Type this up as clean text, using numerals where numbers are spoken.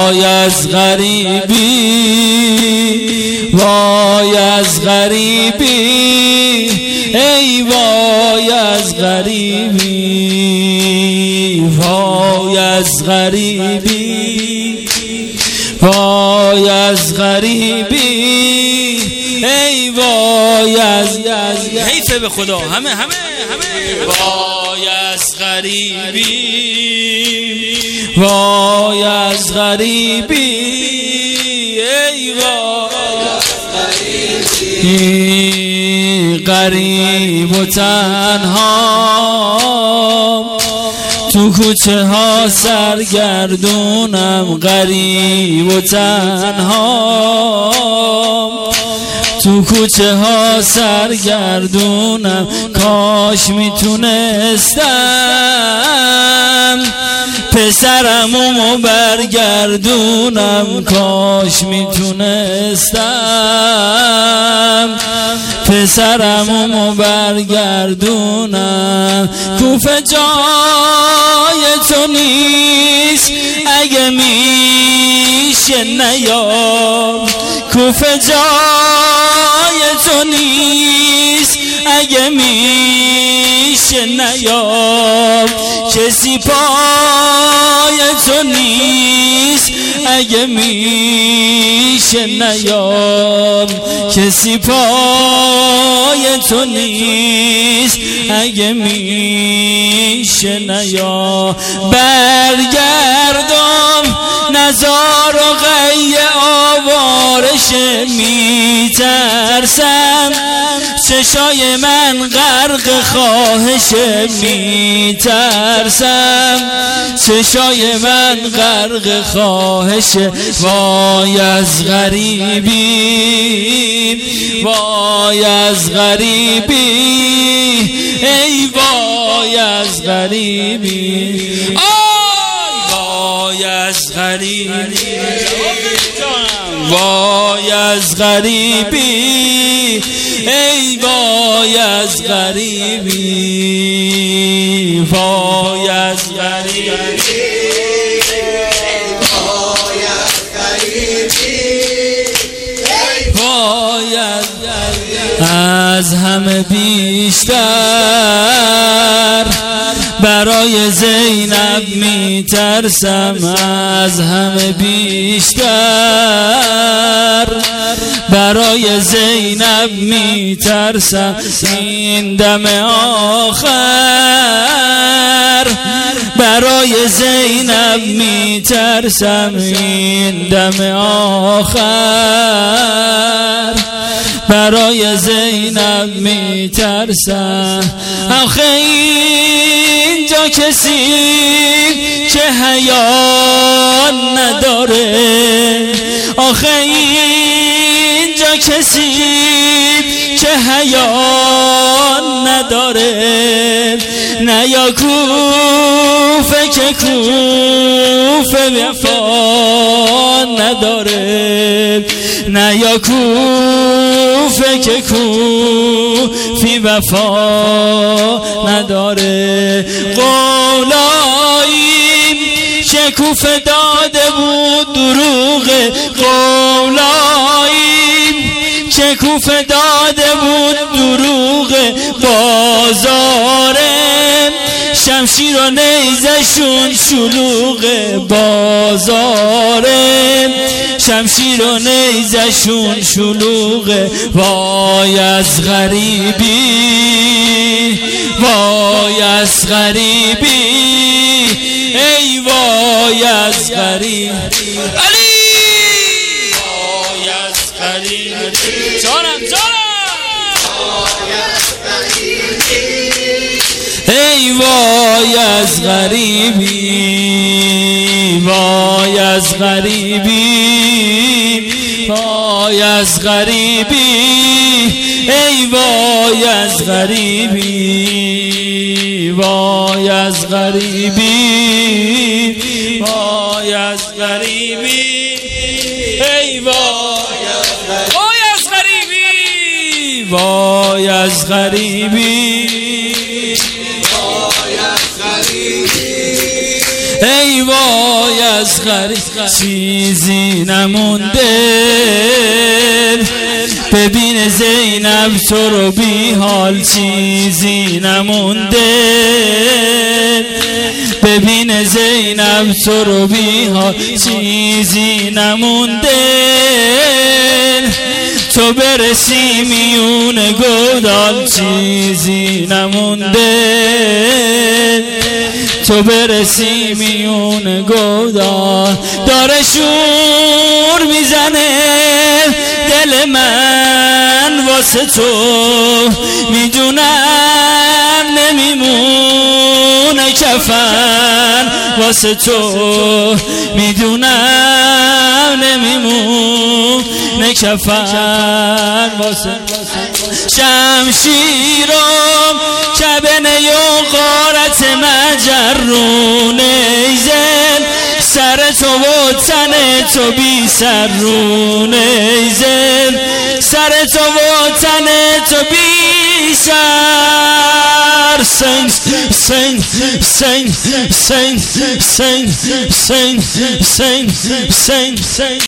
وای از غریبی، وای از غریبی، ای وای از غریبی، وای از غریبی، وای از غریبی، ای وای از حیفه به خدا همه وای از غریبی، وای از غریبی، ای وای از غریبی، غریب و تنها تو کوچه ها سرگردونم، غریب و تنها تو کوچه ها سرگردونم، کاش میتونستم پسرمو برگردونم، کاش میتونستم پسرمو برگردونم. کوفه جای تو نیست اگه میشه نیام، کوفه جای تو نیست اگه میشه نیام، کسی پای تو نیست اگه میشه نیام، کسی پای تو نیست اگه میشه نیام. برگردم نزار و غی آوارش، میترسم چشای من غرق خواهش، میترسم چشای من غرق خواهش. وای از غریبی، وای از غریبی، ای وای از غریبی، وای از غریبی، وای از غریبی، ای وای از غریبی، وای از غریبی، وای از غریبی، از همه بیشتر برای زینب میترسم، از همه بیشتر برای زینب میترسم. این دم آخر برای زینب میترسم، این دم آخر برای زینب میترسم. آخه اینجا کسی که حیا نداره، آخه اینجا کسی که حیا نداره، نه یا کوفه که کوفه وفا نداره، نه یا کوفه که کوفی وفا نداره. قولاییم که کوفه داده بود دروغه، قولاییم که کوفه داده بود دروغه، بازاره شمشیر و نیزشون شلوغه، بازاره شمشیر و نیزشون شلوغه. وای از غریبی، وای از غریبی، ای وای از غریبی، علی وای از غریبی، جانم ای وای از غریبی، وای از غریبی، وای از غریبی، ای وای از غریبی، وای از غریبی، وای از غریبی، ای وای از غریبی، وای از غریبی، ای وای از غریب چیزی نمونده ببین زینب تو رو بی حال چیزی نمونده ببین زینب تو رو بی حال چیزی نمونده تو برسی میون گودال چیزی نمونده تو برسی میون گودال داره شور میزنه دل من واسه تو میدونم نمیمونه کفن واسه تو میدونم نمیمونه کفن واسه شمشیرم کبنه و غارت مجرونه زن سر تو و تن تو بی سرونه زن سر تو و تن تو بی سر سنگ سنگ سنگ سنگ سنگ سنگ سنگ سنگ سنگ